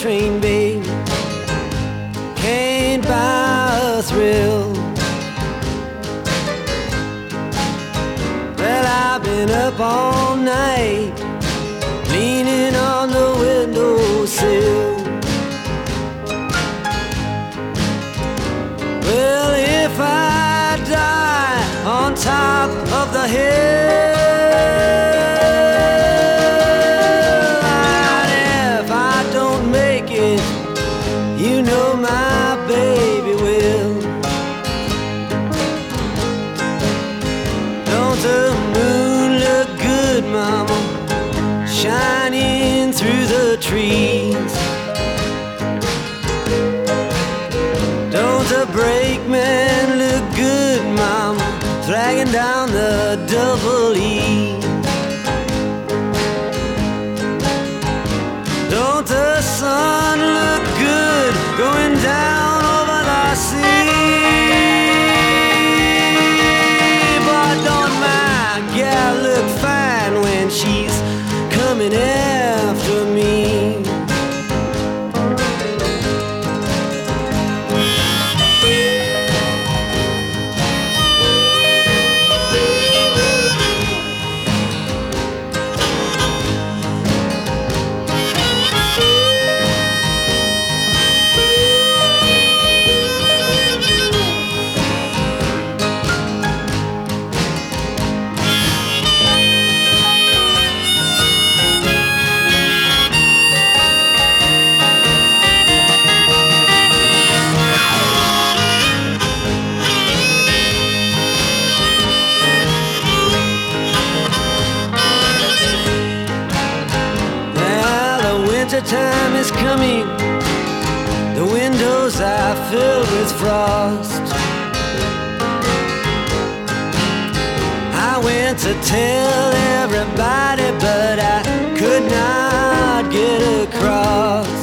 train, babe, can't buy a thrill. Well, I've been up all night, leaning on the windowsill. Well, if I die on top of the hill, and if I don't make it, you know my baby will. Don't the moon look good, mama, shining through the trees? Don't the brakeman look good, mama, dragging down the double E? Don't the sun look good going down over the sea? But don't my gal look fine when she's coming after me? Time is coming, the windows are filled with frost. I went to tell everybody, but I could not get across.